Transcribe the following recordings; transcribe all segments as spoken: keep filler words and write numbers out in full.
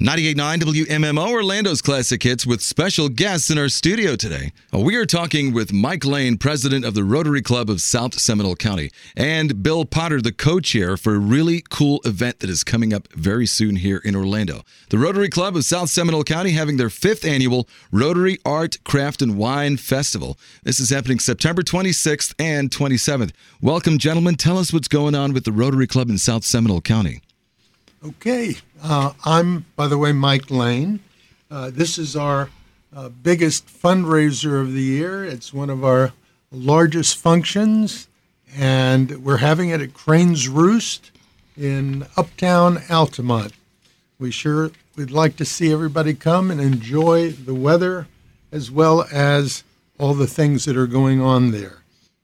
ninety-eight point nine W M M O, Orlando's Classic Hits, with special guests in our studio today. We are talking with Mike Lane, president of the Rotary Club of South Seminole County, and Bill Potter, the co-chair for a really cool event that is coming up very soon here in Orlando. The Rotary Club of South Seminole County having their fifth annual Rotary Art, Craft, and Wine Festival. This is happening September twenty-sixth and twenty-seventh. Welcome, gentlemen. Tell us what's going on with the Rotary Club in South Seminole County. Okay. Uh, I'm, by the way, Mike Lane. Uh, this is our uh, biggest fundraiser of the year. It's one of our largest functions, and we're having it at Crane's Roost in Uptown Altamont. We sure would like to see everybody come and enjoy the weather as well as all the things that are going on there.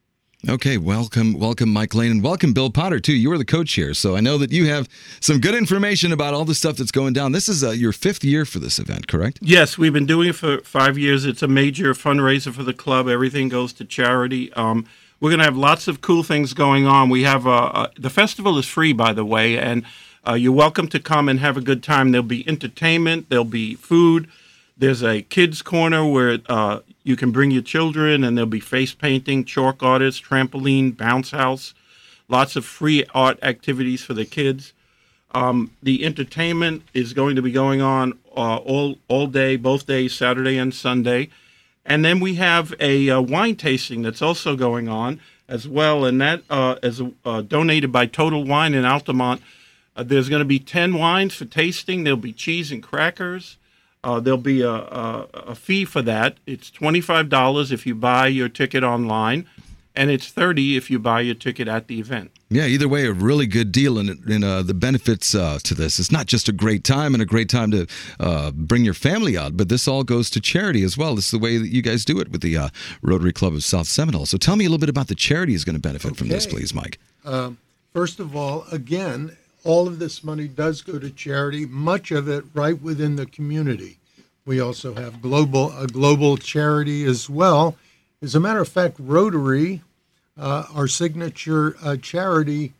Okay, welcome, welcome, Mike Lane, and welcome, Bill Potter, too. You are the co-chair, so I know that you have some good information about all the stuff that's going down. This is uh, your fifth year for this event, correct? Yes, we've been doing it for five years. It's a major fundraiser for the club. Everything goes to charity. Um, we're going to have lots of cool things going on. We have uh, uh, the festival is free, by the way, and uh, you're welcome to come and have a good time. There'll be entertainment. There'll be food. There's a kids' corner where uh, you can bring your children, and there'll be face painting, chalk artists, trampoline, bounce house, lots of free art activities for the kids. Um, the entertainment is going to be going on uh, all all day, both days, Saturday and Sunday. And then we have a uh, wine tasting that's also going on as well, and that uh, is uh, donated by Total Wine in Altamont. Uh, there's going to be ten wines for tasting. There'll be cheese and crackers. Uh, there'll be a, a, a fee for that. It's twenty-five dollars if you buy your ticket online, and it's thirty dollars if you buy your ticket at the event. Yeah, either way, a really good deal, and, and uh, the benefits uh, to this. It's not just a great time and a great time to uh, bring your family out, but this all goes to charity as well. This is the way that you guys do it with the uh, Rotary Club of South Seminole. So tell me a little bit about the charity is going to benefit okay. from this, please, Mike. Uh, first of all, again, all of this money does go to charity, much of it right within the community. We also have global a global charity as well. As a matter of fact, Rotary, uh, our signature uh, charity,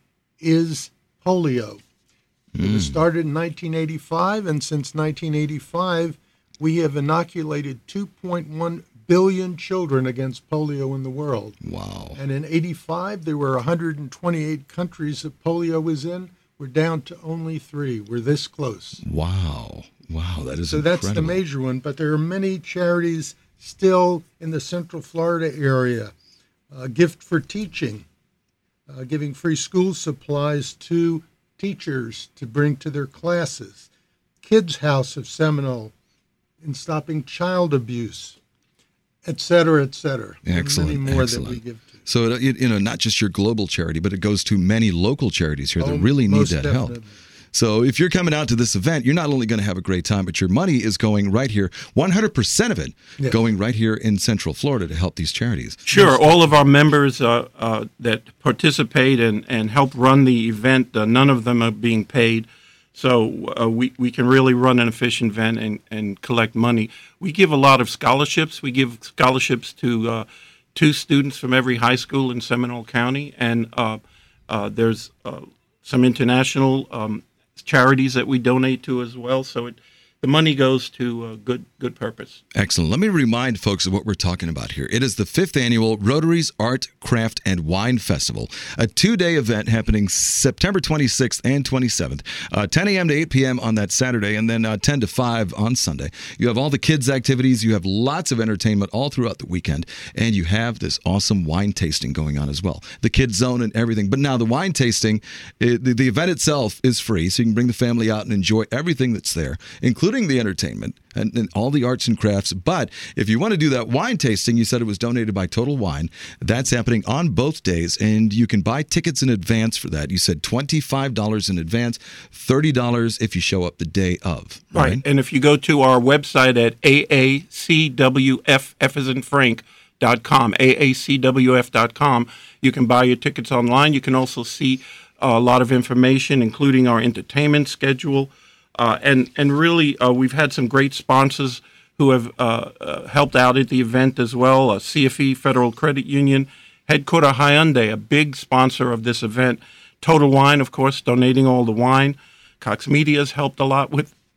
is polio. Mm. It was started in nineteen eighty-five, and since nineteen eighty-five, we have inoculated two point one billion children against polio in the world. Wow. And in eighty-five, there were one hundred twenty-eight countries that polio was in. We're down to only three. We're this close. Wow. Wow, that is so incredible. That's the major one, but there are many charities still in the Central Florida area. Uh, Gift for Teaching, uh, giving free school supplies to teachers to bring to their classes. Kids House of Seminole, in stopping child abuse, et cetera, et cetera. Excellent, and many more excellent. that we give to. So, it, you know, not just your global charity, but it goes to many local charities here oh, that really need that definitely. help. So if you're coming out to this event, you're not only going to have a great time, but your money is going right here, one hundred percent of it yes. going right here in Central Florida to help these charities. Sure. All of our members uh, uh, that participate and, and help run the event, uh, none of them are being paid. So uh, we, we can really run an efficient event and, and collect money. We give a lot of scholarships. We give scholarships to uh, two students from every high school in Seminole County. And uh, uh, there's uh, some international um charities that we donate to as well, so it, the money goes to a good good purpose. Excellent. Let me remind folks of what we're talking about here. It is the fifth annual Rotary's Art, Craft, and Wine Festival, a two-day event happening September twenty-sixth and twenty-seventh, uh, ten a.m. to eight p.m. on that Saturday, and then uh, ten to five on Sunday. You have all the kids' activities. You have lots of entertainment all throughout the weekend, and you have this awesome wine tasting going on as well. The kids' zone and everything. But now the wine tasting, it, the, the event itself is free, so you can bring the family out and enjoy everything that's there, including the entertainment and, and all the arts and crafts. But if you want to do that wine tasting, you said it was donated by Total Wine. That's happening on both days, and you can buy tickets in advance for that. You said twenty-five dollars in advance, thirty dollars if you show up the day of. Right. right. And if you go to our website at A A C W F, F as in Frank, dot com, A A C W F dot com, you can buy your tickets online. You can also see a lot of information, including our entertainment schedule. Uh, and, and really, uh, we've had some great sponsors who have uh, uh, helped out at the event as well. Uh, C F E, Federal Credit Union, Headquarter Hyundai, a big sponsor of this event. Total Wine, of course, donating all the wine. Cox Media has helped a lot with,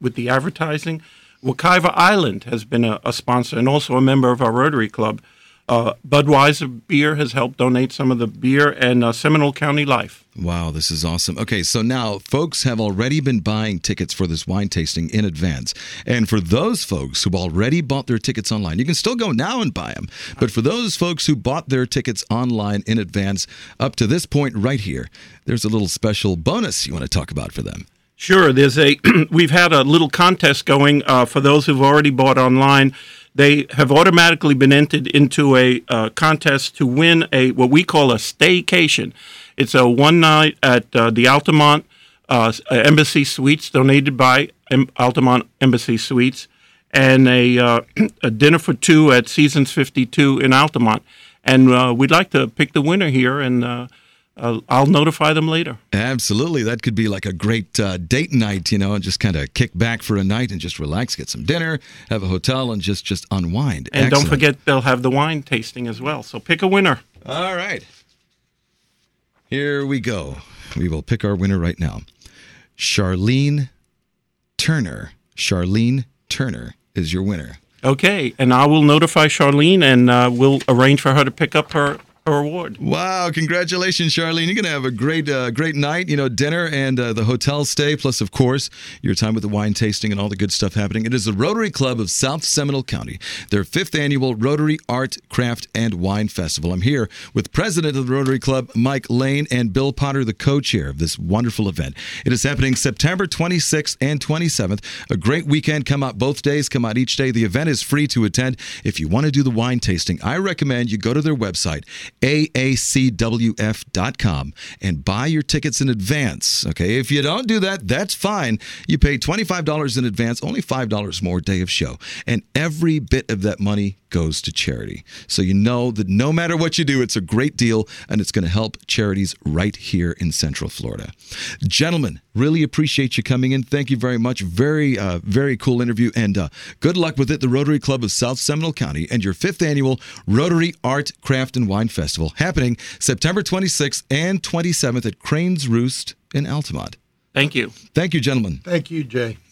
with the advertising. Wekiva Island has been a, a sponsor and also a member of our Rotary Club. Uh, Budweiser Beer has helped donate some of the beer, and uh, Seminole County Life. Wow, this is awesome. Okay, so now folks have already been buying tickets for this wine tasting in advance. And for those folks who already bought their tickets online, you can still go now and buy them. But for those folks who bought their tickets online in advance up to this point right here, there's a little special bonus you want to talk about for them. Sure. There's a we've had a little contest going uh, for those who've already bought online. They have automatically been entered into a uh, contest to win a what we call a staycation. It's a one night at uh, the Altamont uh, Embassy Suites, donated by em- Altamont Embassy Suites, and a, uh, a dinner for two at Seasons fifty-two in Altamont. And uh, we'd like to pick the winner here, and uh, Uh, I'll notify them later. Absolutely. That could be like a great uh, date night, you know, and just kind of kick back for a night and just relax, get some dinner, have a hotel, and just, just unwind. And Excellent. Don't forget, they'll have the wine tasting as well. So pick a winner. All right. Here we go. We will pick our winner right now. Charlene Turner. Charlene Turner is your winner. Okay. And I will notify Charlene, and uh, we'll arrange for her to pick up her her award. Wow, congratulations, Charlene. You're going to have a great uh, great night, you know, dinner and uh, the hotel stay, plus, of course, your time with the wine tasting and all the good stuff happening. It is the Rotary Club of South Seminole County, their fifth annual Rotary Art, Craft, and Wine Festival. I'm here with President of the Rotary Club, Mike Lane, and Bill Potter, the co-chair of this wonderful event. It is happening September twenty-sixth and twenty-seventh. A great weekend. Come out both days. Come out each day. The event is free to attend. If you want to do the wine tasting, I recommend you go to their website, A A C W F dot com, and buy your tickets in advance. Okay, if you don't do that, that's fine. You pay twenty-five dollars in advance, only five dollars more day of show. And every bit of that money goes to charity. So you know that no matter what you do, it's a great deal, and it's going to help charities right here in Central Florida. Gentlemen, really appreciate you coming in. Thank you very much. Very, uh, very cool interview, and uh, good luck with it. The Rotary Club of South Seminole County and your fifth annual Rotary Art, Craft, and Wine Festival, happening September twenty-sixth and twenty-seventh at Crane's Roost in Altamont. Thank you. Thank you, gentlemen. Thank you, Jay.